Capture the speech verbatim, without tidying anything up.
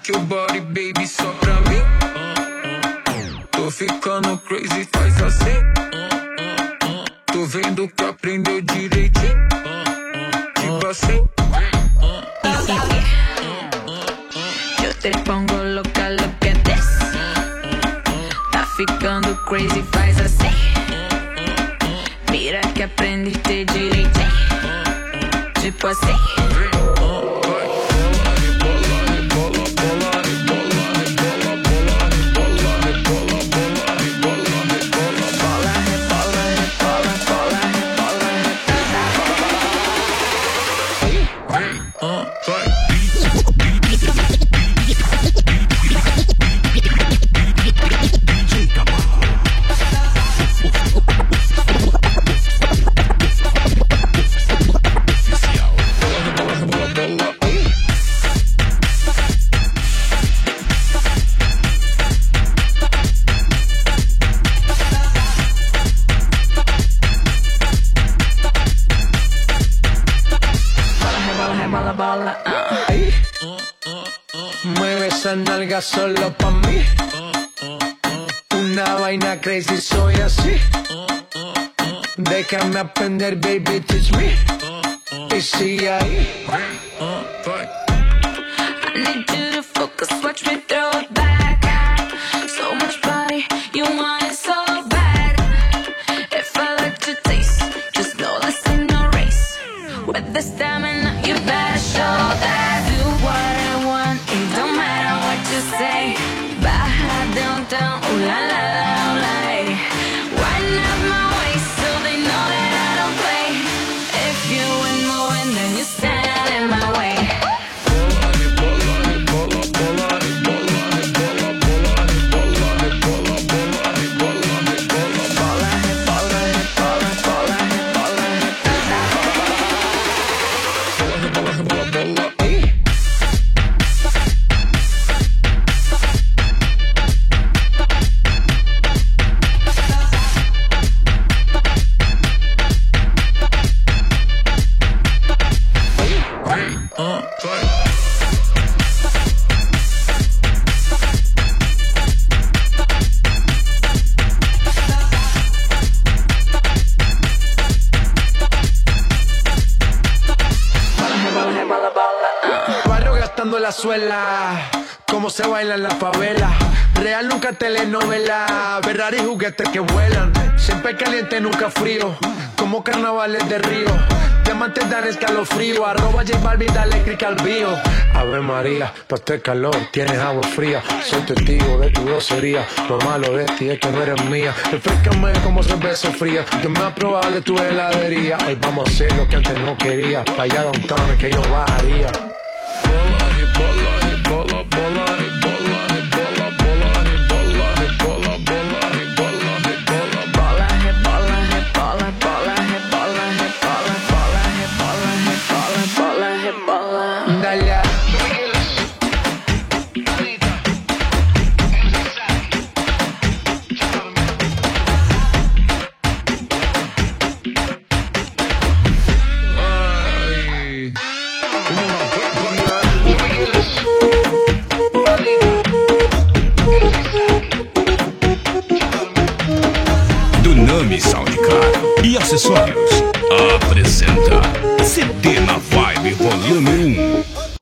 Shake your body, baby, só pra mim. Tô ficando crazy, faz assim. Tô vendo que aprendeu direitinho. Tipo assim. Eu te pongo louca, look at this. Tá ficando crazy, faz assim. Mira que aprendiste direitinho. Tipo assim. Bola, bola, uh. Mueve esa nalga solo pa' mí. Una vaina crazy, soy así. Déjame aprender, baby, teach me. Y sigue ahí. I need you to focus, watch me throw it back. So much body, you want it so bad. If I let you taste, just know this ain't no race. With the stamina, you better show that. Do what I want, it don't matter what you say. Baja downtown, ooh la la la, ooh la hey. Wind up my waist so they know that I don't play. If you ain't moving, then you stand in my way. Barrio gastando la suela, como se baila en la favela. Real nunca telenovela, Ferrari juguetes que vuelan. Siempre caliente, nunca frío, como carnavales de Río. Diamantes dan escalofrío, arroba J Balvin, dale click al bio. Ave María, pa' este calor tienes agua fría. Soy testigo de tu grosería, lo malo de ti es que no eres mía. Refrescame como cerveza fría, yo me voy a probar de tu heladería. Hoy vamos a hacer lo que antes no quería, pa' allá downtown que yo bajaría. Dale. Dunami Soundcard e acessórios apresenta C D na Vibe Volume um.